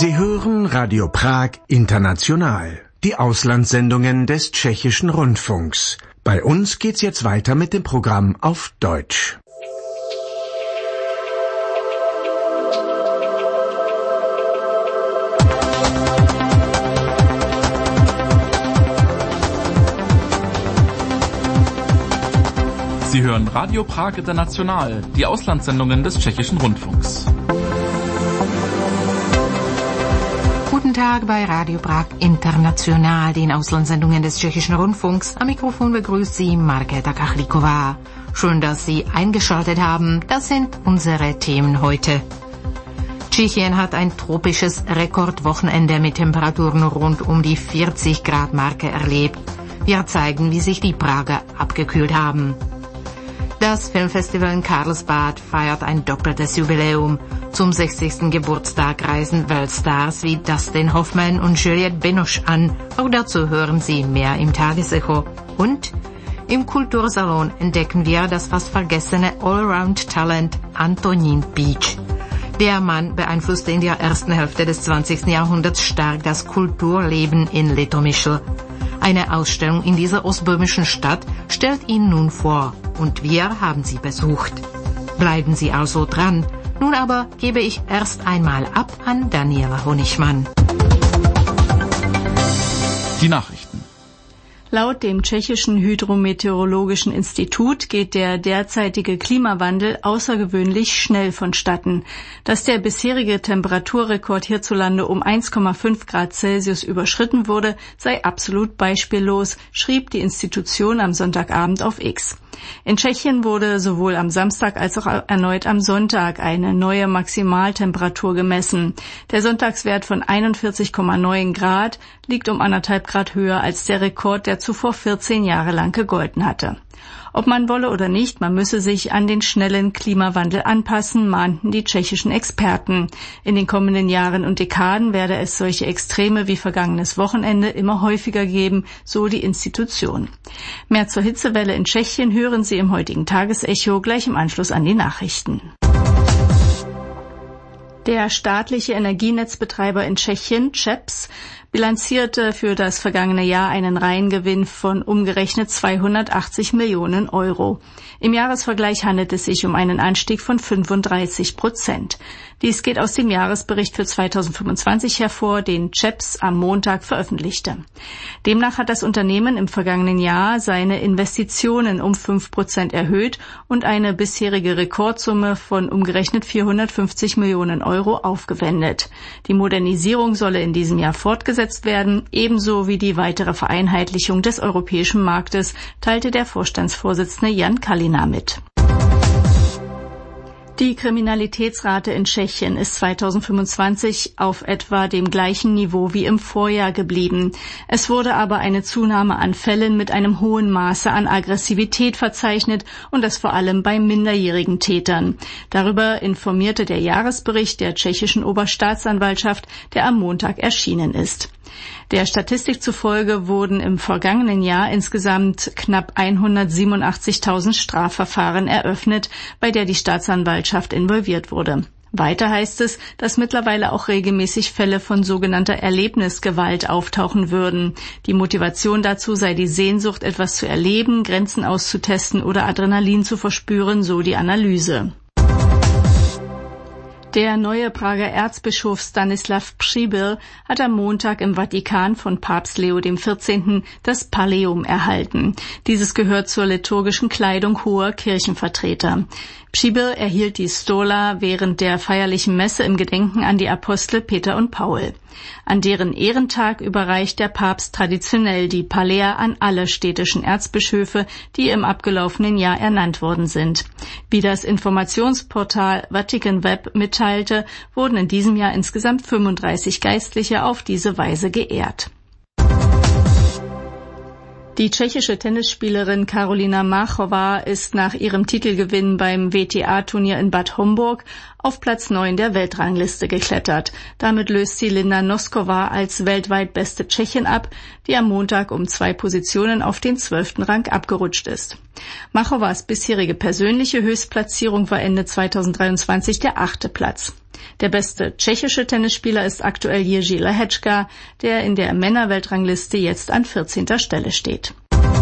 Sie hören Radio Prag International, die Auslandssendungen des Tschechischen Rundfunks. Bei uns geht's jetzt weiter mit dem Programm auf Deutsch. Sie hören Radio Prag International, die Auslandssendungen des Tschechischen Rundfunks. Guten Tag bei Radio Prag International, den Auslandssendungen des Tschechischen Rundfunks. Am Mikrofon begrüßt Sie Markéta Kachlíková. Schön, dass Sie eingeschaltet haben. Das sind unsere Themen heute. Tschechien hat ein tropisches Rekordwochenende mit Temperaturen rund um die 40-Grad-Marke erlebt. Wir zeigen, wie sich die Prager abgekühlt haben. Das Filmfestival in Karlsbad feiert ein doppeltes Jubiläum. Zum 60. Geburtstag reisen Weltstars wie Dustin Hoffman und Juliette Binoche an. Auch dazu hören Sie mehr im Tagesecho. Und im Kultursalon entdecken wir das fast vergessene Allround-Talent Antonín Píč. Der Mann beeinflusste in der ersten Hälfte des 20. Jahrhunderts stark das Kulturleben in Litomyšl. Eine Ausstellung in dieser ostböhmischen Stadt stellt ihn nun vor. Und wir haben sie besucht. Bleiben Sie also dran. Nun aber gebe ich erst einmal ab an Daniela Honigmann. Die Nachrichten. Laut dem tschechischen Hydrometeorologischen Institut geht der derzeitige Klimawandel außergewöhnlich schnell vonstatten. Dass der bisherige Temperaturrekord hierzulande um 1,5 Grad Celsius überschritten wurde, sei absolut beispiellos, schrieb die Institution am Sonntagabend auf X. In Tschechien wurde sowohl am Samstag als auch erneut am Sonntag eine neue Maximaltemperatur gemessen. Der Sonntagswert von 41,9 Grad liegt um 1,5 Grad höher als der Rekord, der zuvor 14 Jahre lang gegolten hatte. Ob man wolle oder nicht, man müsse sich an den schnellen Klimawandel anpassen, mahnten die tschechischen Experten. In den kommenden Jahren und Dekaden werde es solche Extreme wie vergangenes Wochenende immer häufiger geben, so die Institution. Mehr zur Hitzewelle in Tschechien hören Sie im heutigen Tagesecho gleich im Anschluss an die Nachrichten. Der staatliche Energienetzbetreiber in Tschechien, ČEZ, bilanzierte für das vergangene Jahr einen Reingewinn von umgerechnet 280 Millionen Euro. Im Jahresvergleich handelt es sich um einen Anstieg von 35%. Dies geht aus dem Jahresbericht für 2025 hervor, den ČEZ am Montag veröffentlichte. Demnach hat das Unternehmen im vergangenen Jahr seine Investitionen um 5% erhöht und eine bisherige Rekordsumme von umgerechnet 450 Millionen Euro aufgewendet. Die Modernisierung solle in diesem Jahr fortgesetzt werden, ebenso wie die weitere Vereinheitlichung des europäischen Marktes, teilte der Vorstandsvorsitzende Jan Kalina mit. Die Kriminalitätsrate in Tschechien ist 2025 auf etwa dem gleichen Niveau wie im Vorjahr geblieben. Es wurde aber eine Zunahme an Fällen mit einem hohen Maße an Aggressivität verzeichnet und das vor allem bei minderjährigen Tätern. Darüber informierte der Jahresbericht der tschechischen Oberstaatsanwaltschaft, der am Montag erschienen ist. Der Statistik zufolge wurden im vergangenen Jahr insgesamt knapp 187.000 Strafverfahren eröffnet, bei der die Staatsanwaltschaft involviert wurde. Weiter heißt es, dass mittlerweile auch regelmäßig Fälle von sogenannter Erlebnisgewalt auftauchen würden. Die Motivation dazu sei die Sehnsucht, etwas zu erleben, Grenzen auszutesten oder Adrenalin zu verspüren, so die Analyse. Der neue Prager Erzbischof Stanislav Přibyl hat am Montag im Vatikan von Papst Leo XIV. Das Pallium erhalten. Dieses gehört zur liturgischen Kleidung hoher Kirchenvertreter. Přibyl erhielt die Stola während der feierlichen Messe im Gedenken an die Apostel Peter und Paul. An deren Ehrentag überreicht der Papst traditionell die Palea an alle städtischen Erzbischöfe, die im abgelaufenen Jahr ernannt worden sind. Wie das Informationsportal Vatican Web mitteilte, wurden in diesem Jahr insgesamt 35 Geistliche auf diese Weise geehrt. Die tschechische Tennisspielerin Karolina Marchová ist nach ihrem Titelgewinn beim WTA-Turnier in Bad Homburg auf Platz 9 der Weltrangliste geklettert. Damit löst sie Linda Noskova als weltweit beste Tschechin ab, die am Montag um 2 Positionen auf den 12. Rang abgerutscht ist. Marchovas bisherige persönliche Höchstplatzierung war Ende 2023 der 8. Platz. Der beste tschechische Tennisspieler ist aktuell Jiří Lehečka, der in der Männerweltrangliste jetzt an 14. Stelle steht.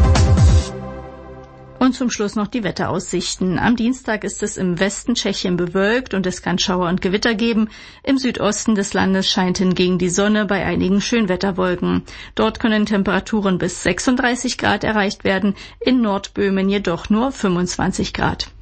Und zum Schluss noch die Wetteraussichten. Am Dienstag ist es im Westen Tschechien bewölkt und es kann Schauer und Gewitter geben. Im Südosten des Landes scheint hingegen die Sonne bei einigen Schönwetterwolken. Dort können Temperaturen bis 36 Grad erreicht werden, in Nordböhmen jedoch nur 25 Grad.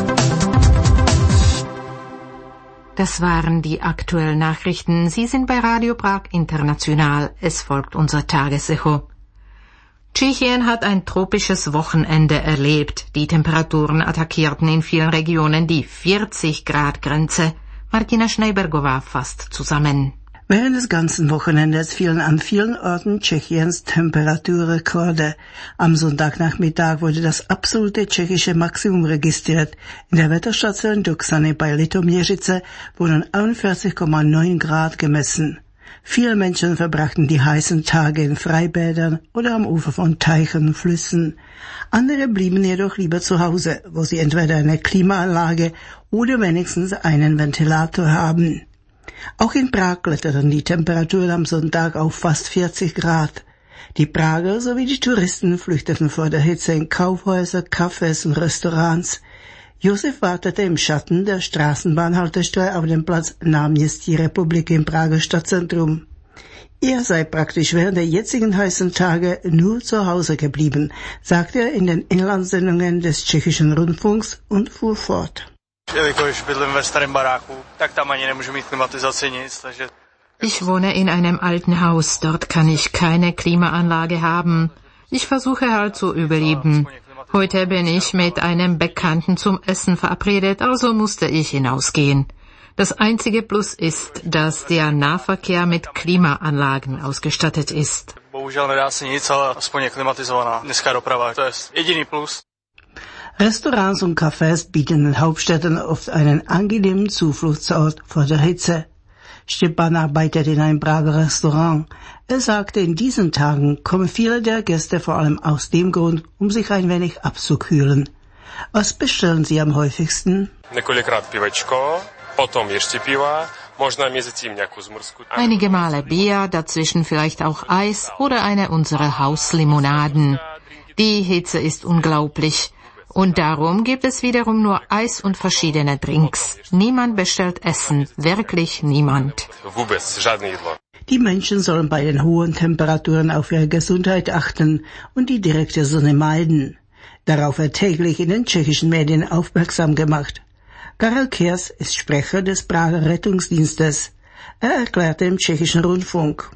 Das waren die aktuellen Nachrichten. Sie sind bei Radio Prag International. Es folgt unser Tagesecho. Tschechien hat ein tropisches Wochenende erlebt. Die Temperaturen attackierten in vielen Regionen die 40-Grad-Grenze. Martina Schneibergová fasst zusammen. Während des ganzen Wochenendes fielen an vielen Orten Tschechiens Temperaturrekorde. Am Sonntagnachmittag wurde das absolute tschechische Maximum registriert. In der Wetterstation Duxany bei Litoměřice wurden 41,9 Grad gemessen. Viele Menschen verbrachten die heißen Tage in Freibädern oder am Ufer von Teichen und Flüssen. Andere blieben jedoch lieber zu Hause, wo sie entweder eine Klimaanlage oder wenigstens einen Ventilator haben. Auch in Prag kletterten die Temperaturen am Sonntag auf fast 40 Grad. Die Prager sowie die Touristen flüchteten vor der Hitze in Kaufhäuser, Cafés und Restaurants. Josef wartete im Schatten der Straßenbahnhaltestelle auf dem Platz Náměstí Republiky im Prager Stadtzentrum. Er sei praktisch während der jetzigen heißen Tage nur zu Hause geblieben, sagte er in den Inlandssendungen des tschechischen Rundfunks und fuhr fort. Ich wohne in einem alten Haus, dort kann ich keine Klimaanlage haben. Ich versuche halt zu überleben. Heute bin ich mit einem Bekannten zum Essen verabredet, also musste ich hinausgehen. Das einzige Plus ist, dass der Nahverkehr mit Klimaanlagen ausgestattet ist. Restaurants und Cafés bieten den Hauptstädten oft einen angenehmen Zufluchtsort vor der Hitze. Stepan arbeitet in einem Prager Restaurant. Er sagte, in diesen Tagen kommen viele der Gäste vor allem aus dem Grund, um sich ein wenig abzukühlen. Was bestellen Sie am häufigsten? Einige Male Bier, dazwischen vielleicht auch Eis oder eine unserer Hauslimonaden. Die Hitze ist unglaublich. Und darum gibt es wiederum nur Eis und verschiedene Drinks. Niemand bestellt Essen, wirklich niemand. Die Menschen sollen bei den hohen Temperaturen auf ihre Gesundheit achten und die direkte Sonne meiden. Darauf wird täglich in den tschechischen Medien aufmerksam gemacht. Karel Kers ist Sprecher des Prager Rettungsdienstes. Er erklärte im tschechischen Rundfunk.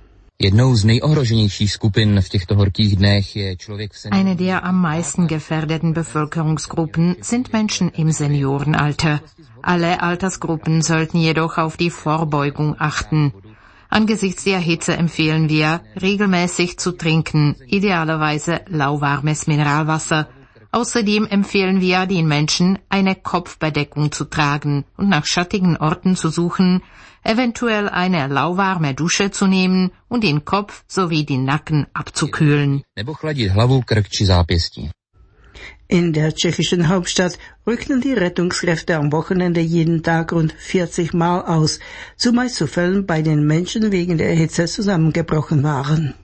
Eine der am meisten gefährdeten Bevölkerungsgruppen sind Menschen im Seniorenalter. Alle Altersgruppen sollten jedoch auf die Vorbeugung achten. Angesichts der Hitze empfehlen wir, regelmäßig zu trinken, idealerweise lauwarmes Mineralwasser. Außerdem empfehlen wir den Menschen, eine Kopfbedeckung zu tragen und nach schattigen Orten zu suchen, eventuell eine lauwarme Dusche zu nehmen und den Kopf sowie den Nacken abzukühlen. In der tschechischen Hauptstadt rückten die Rettungskräfte am Wochenende jeden Tag rund 40 Mal aus, zumeist zu Fällen, bei denen Menschen wegen der Hitze zusammengebrochen waren.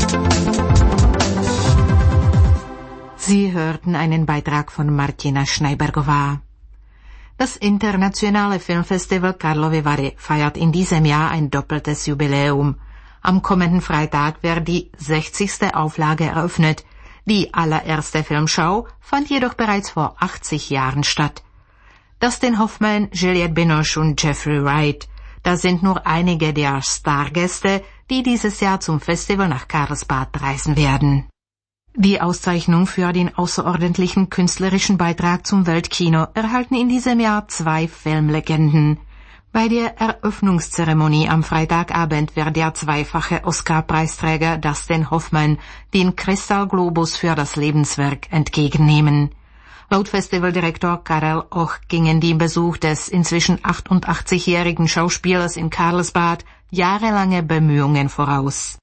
Sie hörten einen Beitrag von Martina Schneibergová. Das internationale Filmfestival Karlovy Vary feiert in diesem Jahr ein doppeltes Jubiläum. Am kommenden Freitag wird die 60. Auflage eröffnet. Die allererste Filmschau fand jedoch bereits vor 80 Jahren statt. Dustin Hoffman, Juliette Binoche und Jeffrey Wright, das sind nur einige der Stargäste, die dieses Jahr zum Festival nach Karlsbad reisen werden. Die Auszeichnung für den außerordentlichen künstlerischen Beitrag zum Weltkino erhalten in diesem Jahr 2 Filmlegenden. Bei der Eröffnungszeremonie am Freitagabend wird der zweifache Oscar-Preisträger Dustin Hoffman den Kristallglobus für das Lebenswerk entgegennehmen. Laut Festivaldirektor Karel Och gingen dem Besuch des inzwischen 88-jährigen Schauspielers in Karlsbad jahrelange Bemühungen voraus.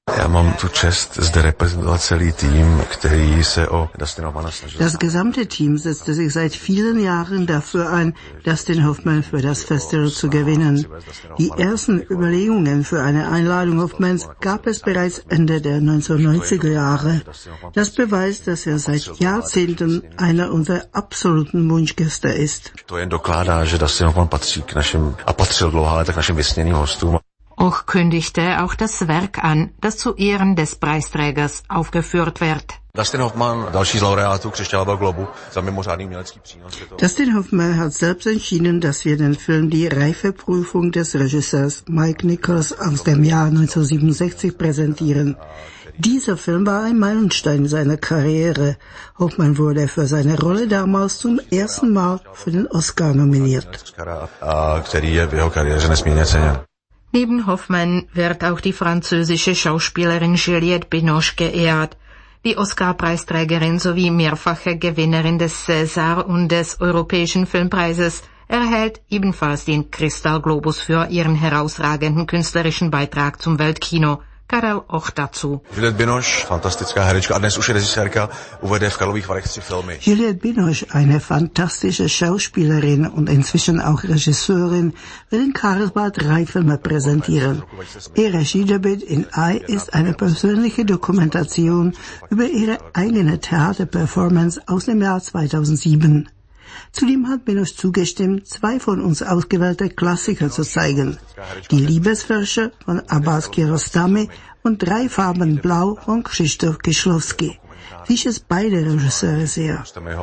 Das gesamte Team setzte sich seit vielen Jahren dafür ein, Dustin Hoffman für das Festival zu gewinnen. Die ersten Überlegungen für eine Einladung Hoffmans gab es bereits Ende der 1990er Jahre. Das beweist, dass er seit Jahrzehnten einer unserer absoluten Wunschgäste ist. Auch kündigte auch das Werk an, das zu Ehren des Preisträgers aufgeführt wird. Dustin Hoffman hat selbst entschieden, dass wir den Film Die Reifeprüfung des Regisseurs Mike Nichols aus dem Jahr 1967 präsentieren. Dieser Film war ein Meilenstein seiner Karriere. Hoffman wurde für seine Rolle damals zum ersten Mal für den Oscar nominiert. Neben Hoffman wird auch die französische Schauspielerin Juliette Binoche geehrt. Die Oscar-Preisträgerin sowie mehrfache Gewinnerin des César und des Europäischen Filmpreises erhält ebenfalls den Crystal Globus für ihren herausragenden künstlerischen Beitrag zum Weltkino. Karel auch dazu. Juliette Binoche, fantastická herečka a dnes už je režisérka, uvede v Karlových Varech 3 Filmy. Juliette Binoche, eine fantastische Schauspielerin und inzwischen auch Regisseurin, will in Karlsbad 3 Filme präsentieren. Ihr Regiedebüt in Ai ist eine persönliche Dokumentation über ihre eigene Theaterperformance aus dem Jahr 2007. Zudem hat Binoche zugestimmt, 2 von uns ausgewählte Klassiker zu zeigen. Die Liebesversche von Abbas Kiarostami und 3 Farben Blau von Krzysztof Kieślowski. Ich es beide Regisseure sehr.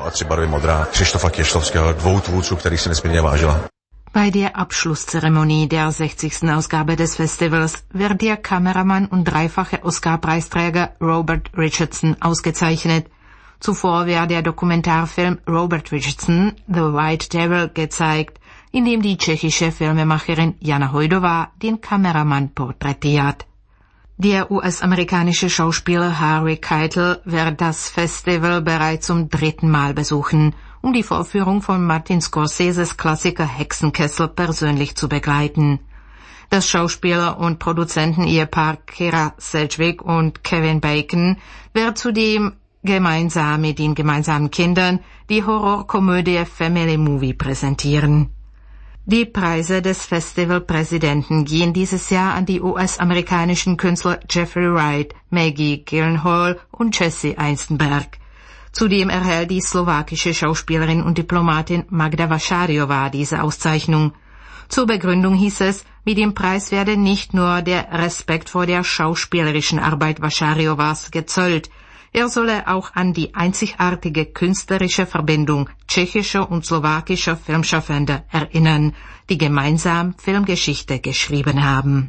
Bei der Abschlusszeremonie der 60. Ausgabe des Festivals wird der Kameramann und 3-fache Oscar-Preisträger Robert Richardson ausgezeichnet. Zuvor wird der Dokumentarfilm Robert Richardson, The White Devil, gezeigt, in dem die tschechische Filmemacherin Jana Hojdová den Kameramann porträtiert. Der US-amerikanische Schauspieler Harvey Keitel wird das Festival bereits zum 3. Mal besuchen, um die Vorführung von Martin Scorseses Klassiker Hexenkessel persönlich zu begleiten. Das Schauspieler- und Produzenten-Ehepaar Kira Sedgwick und Kevin Bacon wird zudem gemeinsam mit den gemeinsamen Kindern die Horrorkomödie Family Movie präsentieren. Die Preise des Festivalpräsidenten gehen dieses Jahr an die US-amerikanischen Künstler Jeffrey Wright, Maggie Gyllenhaal und Jesse Eisenberg. Zudem erhält die slowakische Schauspielerin und Diplomatin Magda Vašáriová diese Auszeichnung. Zur Begründung hieß es, mit dem Preis werde nicht nur der Respekt vor der schauspielerischen Arbeit Vašáriovás gezollt, er solle auch an die einzigartige künstlerische Verbindung tschechischer und slowakischer Filmschaffender erinnern, die gemeinsam Filmgeschichte geschrieben haben.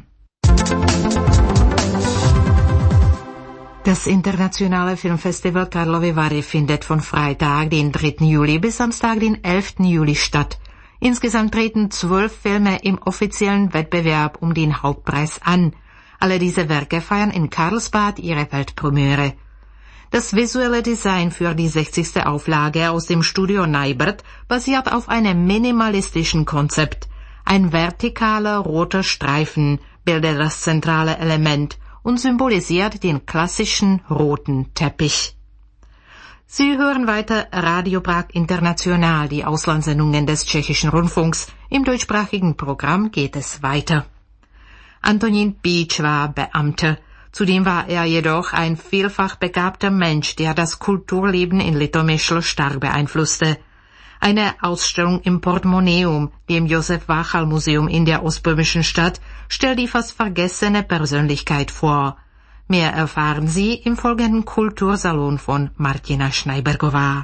Das internationale Filmfestival Karlovy Vary findet von Freitag, den 3. Juli bis Samstag, den 11. Juli statt. Insgesamt treten 12 Filme im offiziellen Wettbewerb um den Hauptpreis an. Alle diese Werke feiern in Karlsbad ihre Weltpremiere. Das visuelle Design für die 60. Auflage aus dem Studio Neibert basiert auf einem minimalistischen Konzept. Ein vertikaler roter Streifen bildet das zentrale Element und symbolisiert den klassischen roten Teppich. Sie hören weiter Radio Prag International, die Auslandssendungen des Tschechischen Rundfunks. Im deutschsprachigen Programm geht es weiter. Antonín Píč war Beamter. Zudem war er jedoch ein vielfach begabter Mensch, der das Kulturleben in Litomyšl stark beeinflusste. Eine Ausstellung im Portmoneum, dem Josef-Váchal-Museum in der ostböhmischen Stadt, stellt die fast vergessene Persönlichkeit vor. Mehr erfahren Sie im folgenden Kultursalon von Martina Schneibergová.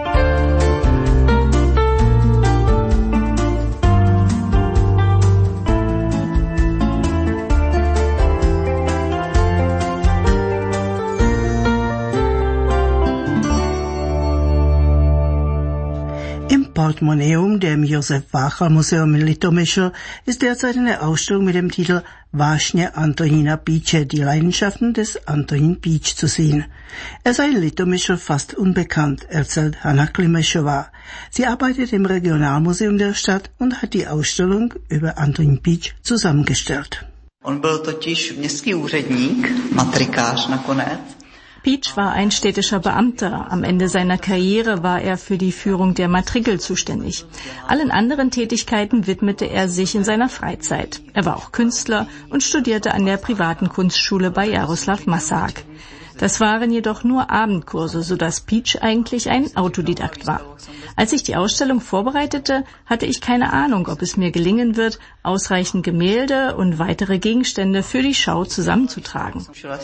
Portmoneum, dem Josef-Váchal-Museum in Litomyšl, ist derzeit eine Ausstellung mit dem Titel Vášně Antonína Píče, die Leidenschaften des Antonín Píč zu sehen. Er sei in Litomyšl fast unbekannt, erzählt Hanna Klimešová. Sie arbeitet im Regionalmuseum der Stadt und hat die Ausstellung über Antonín Píč zusammengestellt. On byl totiž městský úředník, matrikář nakonec. Pietsch war ein städtischer Beamter. Am Ende seiner Karriere war er für die Führung der Matrikel zuständig. Allen anderen Tätigkeiten widmete er sich in seiner Freizeit. Er war auch Künstler und studierte an der privaten Kunstschule bei Jaroslav Masak. Das waren jedoch nur Abendkurse, sodass Pietsch eigentlich ein Autodidakt war. Als ich die Ausstellung vorbereitete, hatte ich keine Ahnung, ob es mir gelingen wird, ausreichend Gemälde und weitere Gegenstände für die Schau zusammenzutragen.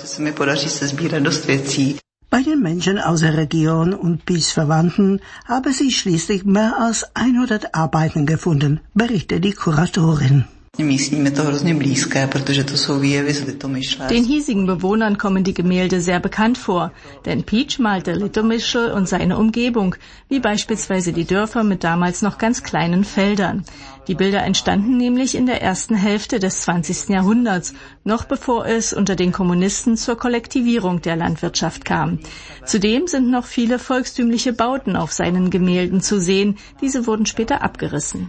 Bei den Menschen aus der Region und Pietschs Verwandten habe sie schließlich mehr als 100 Arbeiten gefunden, berichtet die Kuratorin. Den hiesigen Bewohnern kommen die Gemälde sehr bekannt vor, denn Pietsch malte Litomyšl und seine Umgebung, wie beispielsweise die Dörfer mit damals noch ganz kleinen Feldern. Die Bilder entstanden nämlich in der ersten Hälfte des 20. Jahrhunderts, noch bevor es unter den Kommunisten zur Kollektivierung der Landwirtschaft kam. Zudem sind noch viele volkstümliche Bauten auf seinen Gemälden zu sehen. Diese wurden später abgerissen.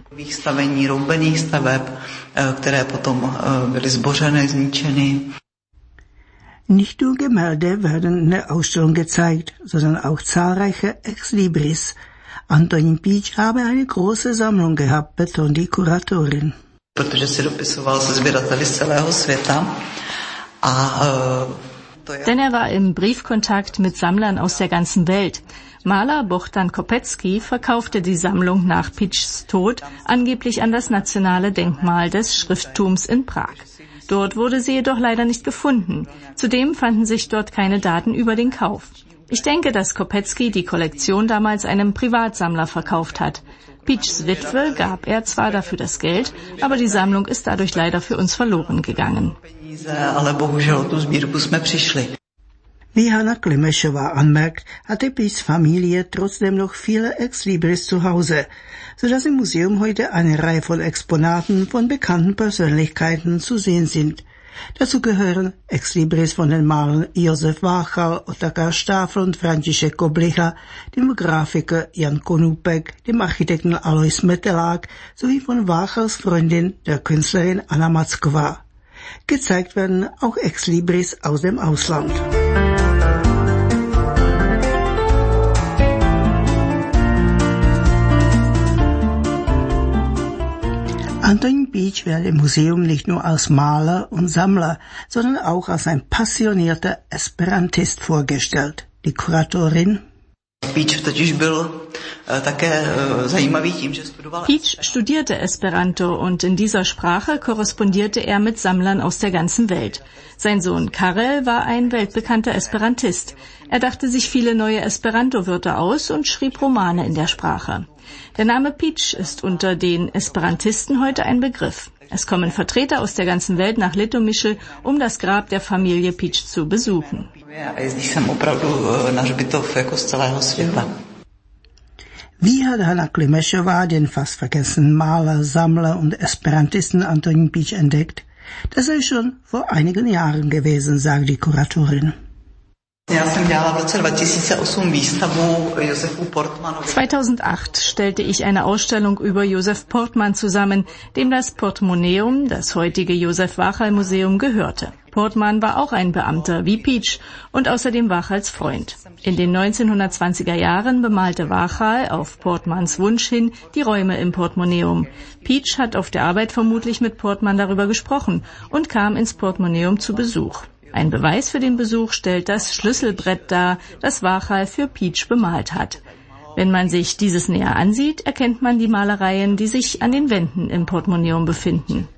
Nicht nur Gemälde werden in der Ausstellung gezeigt, sondern auch zahlreiche Ex-Libris. Antonín Pietsch habe eine große Sammlung gehabt, betont die Kuratorin. Denn er war im Briefkontakt mit Sammlern aus der ganzen Welt. Maler Bohdan Kopecký verkaufte die Sammlung nach Pietschs Tod angeblich an das Nationale Denkmal des Schrifttums in Prag. Dort wurde sie jedoch leider nicht gefunden. Zudem fanden sich dort keine Daten über den Kauf. Ich denke, dass Kopecký die Kollektion damals einem Privatsammler verkauft hat. Pietschs Witwe gab er zwar dafür das Geld, aber die Sammlung ist dadurch leider für uns verloren gegangen. Wie Hanna Klimešová anmerkt, hatte Pietschs Familie trotzdem noch viele Ex-Libris zu Hause, sodass im Museum heute eine Reihe von Exponaten von bekannten Persönlichkeiten zu sehen sind. Dazu gehören Ex-Libris von den Malern Josef Váchal, Otakar Štafl und František Koblicha, dem Grafiker Jan Konupek, dem Architekten Alois Metelák sowie von Váchals Freundin, der Künstlerin Anna Macková. Gezeigt werden auch Ex-Libris aus dem Ausland. Antonín Pietsch wird im Museum nicht nur als Maler und Sammler, sondern auch als ein passionierter Esperantist vorgestellt. Die Kuratorin Pietsch studierte Esperanto und in dieser Sprache korrespondierte er mit Sammlern aus der ganzen Welt. Sein Sohn Karel war ein weltbekannter Esperantist. Er dachte sich viele neue Esperanto-Wörter aus und schrieb Romane in der Sprache. Der Name Pietsch ist unter den Esperantisten heute ein Begriff. Es kommen Vertreter aus der ganzen Welt nach Litomyšl, um das Grab der Familie Pietsch zu besuchen. Wie hat Hanna Klimešová den fast vergessenen Maler, Sammler und Esperantisten Antonín Pietsch entdeckt? Das sei schon vor einigen Jahren gewesen, sagt die Kuratorin. 2008 stellte ich eine Ausstellung über Josef Portman zusammen, dem das Portmoneum, das heutige Josef Váchal Museum, gehörte. Portman war auch ein Beamter wie Pietsch und außerdem Váchals Freund. In den 1920er Jahren bemalte Váchal auf Portmans Wunsch hin die Räume im Portmoneum. Pietsch hat auf der Arbeit vermutlich mit Portman darüber gesprochen und kam ins Portmoneum zu Besuch. Ein Beweis für den Besuch stellt das Schlüsselbrett dar, das Váchal für Pietsch bemalt hat. Wenn man sich dieses näher ansieht, erkennt man die Malereien, die sich an den Wänden im Portmoneum befinden.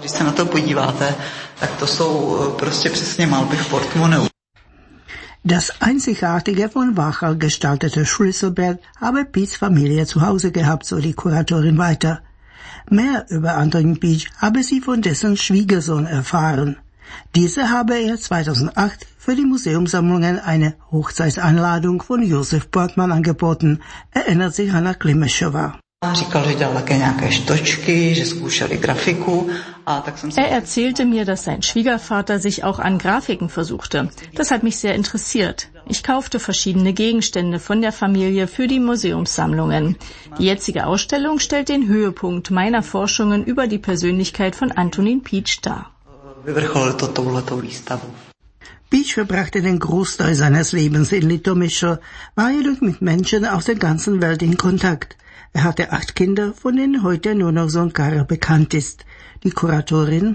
Das einzigartige von Váchal gestaltete Schlüsselbrett habe Pietschs Familie zu Hause gehabt, so die Kuratorin weiter. Mehr über Antonín Pietsch habe sie von dessen Schwiegersohn erfahren. Diese habe er 2008 für die Museumssammlungen eine Hochzeitsanladung von Josef Portman angeboten, erinnert sich Hanna Klimešová. Er erzählte mir, dass sein Schwiegervater sich auch an Grafiken versuchte. Das hat mich sehr interessiert. Ich kaufte verschiedene Gegenstände von der Familie für die Museumssammlungen. Die jetzige Ausstellung stellt den Höhepunkt meiner Forschungen über die Persönlichkeit von Antonín Pietsch dar. Vyvrcholil to touhletou výstavou. Peach verbrachte den Großteil seines Lebens in Litomyšl, war jedoch mit Menschen aus der ganzen Welt in Kontakt. Er hatte 8 Kinder, von denen heute nur noch Sohn Karel bekannt ist. Die Kuratorin: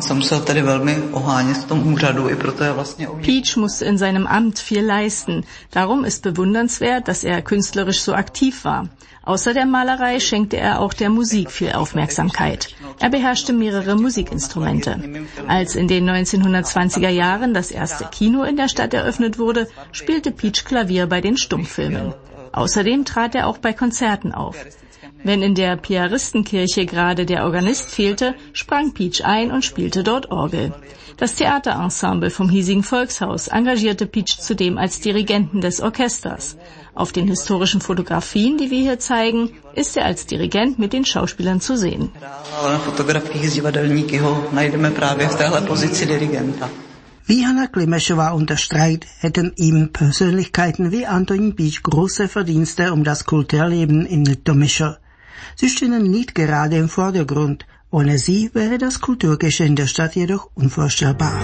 Peach musste in seinem Amt viel leisten. Darum ist bewundernswert, dass er künstlerisch so aktiv war. Außer der Malerei schenkte er auch der Musik viel Aufmerksamkeit. Er beherrschte mehrere Musikinstrumente. Als in den 1920er Jahren das erste Kino in der Stadt eröffnet wurde, spielte Peach Klavier bei den Stummfilmen. Außerdem trat er auch bei Konzerten auf. Wenn in der Piaristenkirche gerade der Organist fehlte, sprang Peach ein und spielte dort Orgel. Das Theaterensemble vom hiesigen Volkshaus engagierte Peach zudem als Dirigenten des Orchesters. Auf den historischen Fotografien, die wir hier zeigen, ist er als Dirigent mit den Schauspielern zu sehen. Wie Hanna Klimešová unterstreicht, hätten ihm Persönlichkeiten wie Antonín Peach große Verdienste um das Kulturleben in Litomyšl. Sie stehen nicht gerade im Vordergrund. Ohne sie wäre das Kulturgeschehen der Stadt jedoch unvorstellbar.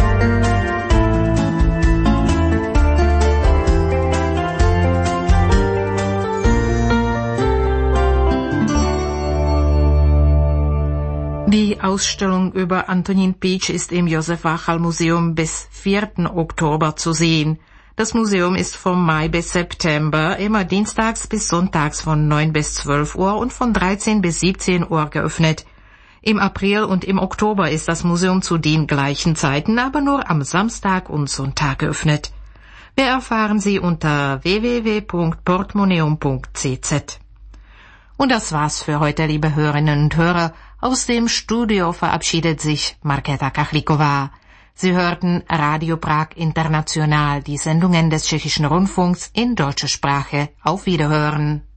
Die Ausstellung über Antonín Peach ist im Josef-Wachal-Museum bis 4. Oktober zu sehen. Das Museum ist vom Mai bis September immer dienstags bis sonntags von 9 bis 12 Uhr und von 13 bis 17 Uhr geöffnet. Im April und im Oktober ist das Museum zu den gleichen Zeiten, aber nur am Samstag und Sonntag geöffnet. Wir erfahren Sie unter www.portmuseum.cz. Und das war's für heute, liebe Hörerinnen und Hörer. Aus dem Studio verabschiedet sich Markéta Kachliková. Sie hörten Radio Prag International, die Sendungen des Tschechischen Rundfunks in deutscher Sprache. Auf Wiederhören.